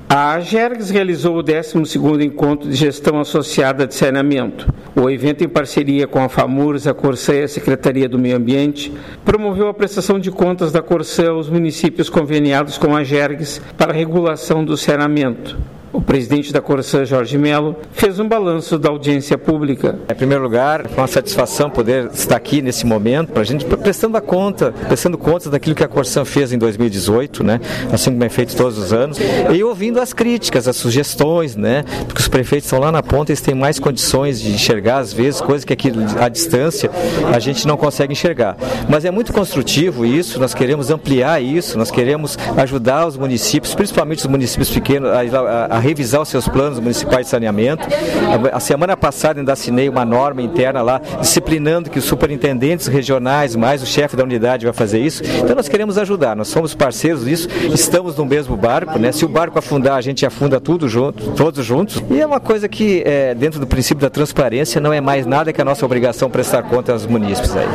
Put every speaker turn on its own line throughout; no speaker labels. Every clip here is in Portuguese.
A Agergs realizou o 12º Encontro de Gestão Associada de Saneamento. O evento, em parceria com a FAMURS, a Corsã e a Secretaria do Meio Ambiente, promoveu a prestação de contas da Corsã aos municípios conveniados com a Agergs para a regulação do saneamento. O presidente da Corsã, Jorge Melo, fez um balanço da audiência pública.
Em primeiro lugar, foi uma satisfação poder estar aqui nesse momento, para a gente prestando contas daquilo que a Corsã fez em 2018, né? Assim como é feito todos os anos, e ouvindo as críticas, as sugestões, né? Porque os prefeitos estão lá na ponta, eles têm mais condições de enxergar, às vezes, coisas que aqui à distância a gente não consegue enxergar. Mas é muito construtivo isso, nós queremos ampliar isso, nós queremos ajudar os municípios, principalmente os municípios pequenos, a revisar os seus planos municipais de saneamento. A semana passada ainda assinei uma norma interna lá, disciplinando que os superintendentes regionais, mais o chefe da unidade vai fazer isso. Então nós queremos ajudar, nós somos parceiros disso, estamos no mesmo barco, né? Se o barco afundar, a gente afunda tudo junto, todos juntos. E é uma coisa que, dentro do princípio da transparência, não é mais nada que a nossa obrigação prestar conta aos munícipes aí.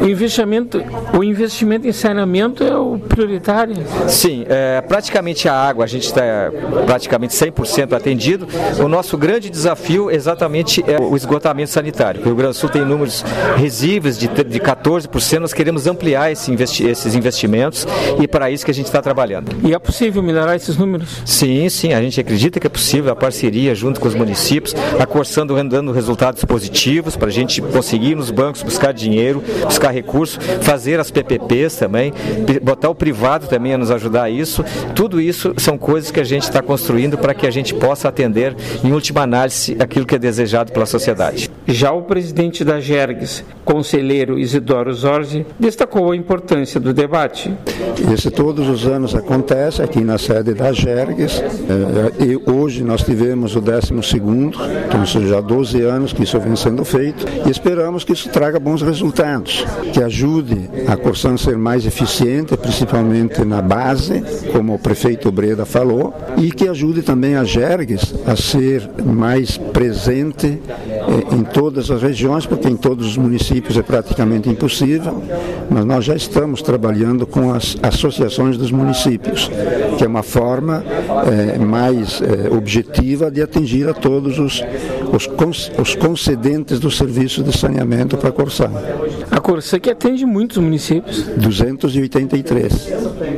O investimento em saneamento é o prioritário?
Sim, praticamente a água, a gente está praticamente 100% atendido. O nosso grande desafio exatamente é o esgotamento sanitário. O Rio Grande do Sul tem números risíveis de 14%, nós queremos ampliar esses investimentos e para isso que a gente está trabalhando.
E é possível melhorar esses números?
Sim, a gente acredita que é possível, a parceria junto com os municípios, a Corsã dando resultados positivos para a gente conseguir nos bancos buscar dinheiro, buscar recursos, fazer as PPPs também, botar o privado também a nos ajudar a isso. Tudo isso são coisas que a gente está construindo para que a gente possa atender, em última análise, aquilo que é desejado pela sociedade.
Já o presidente da Agergs, conselheiro Isidoro Zorzi, destacou a importância do debate.
Isso todos os anos acontece aqui na sede da Agergs, e hoje nós tivemos o 12º, então são já 12 anos que isso vem sendo feito, e esperamos que isso traga bons resultados, que ajude a Corsã a ser mais eficiente, principalmente na base, como o prefeito Breda falou, e que ajude também a Agergs a ser mais presente em todas as regiões, porque em todos os municípios é praticamente impossível, mas nós já estamos trabalhando com as associações dos municípios, que é uma forma mais objetiva de atingir a todos os concedentes do serviço de saneamento para a Corsã.
A Corsã que atende muitos municípios.
283.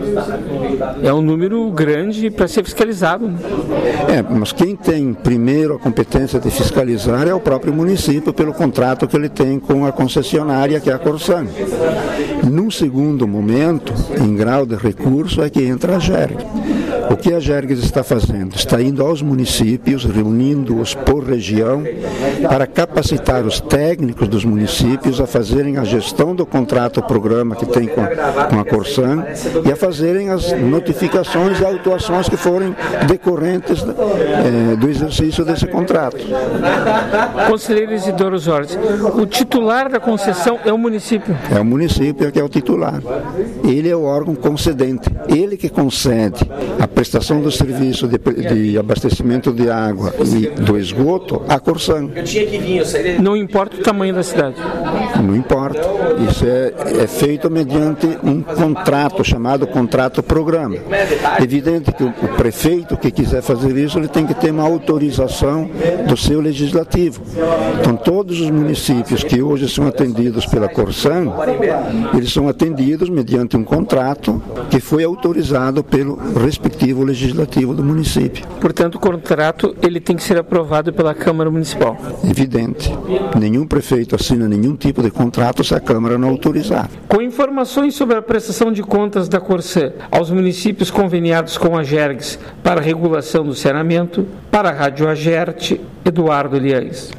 É um número grande para ser fiscalizado.
Mas quem tem primeiro a competência de fiscalizar é o próprio município, pelo contrato que ele tem com a concessionária, que é a Corsã. Num segundo momento, em grau de recurso, é que entra a Agergs. O que a Agergs está fazendo? Está indo aos municípios, reunindo-os por região, para capacitar os técnicos dos municípios a fazerem a gestão do contrato-programa que tem com a Corsã e a fazerem as notificações e autuações que forem decorrentes do exercício desse contrato.
Conselheiro Isidoro Zorzi, o titular da concessão é o município?
É o município que é o titular. Ele é o órgão concedente. Ele que concede a prestação do serviço de abastecimento de água e do esgoto à Corsã.
Não importa o tamanho da cidade?
Não importa. Isso é feito mediante um contrato, chamado contrato-programa. Evidente que o prefeito que quiser fazer isso, ele tem que ter uma autorização do seu legislativo. Então, todos os municípios que hoje são atendidos pela Corsã, eles são atendidos mediante um contrato que foi autorizado pelo respectivo legislativo do município.
Portanto, o contrato ele tem que ser aprovado pela Câmara Municipal.
Evidente. Nenhum prefeito assina nenhum tipo de contrato se a Câmara não autorizar.
Com informações sobre a prestação de contas da Corsã aos municípios conveniados com a Agergs para a regulação do saneamento, para a Rádio Agerte, Eduardo Liães.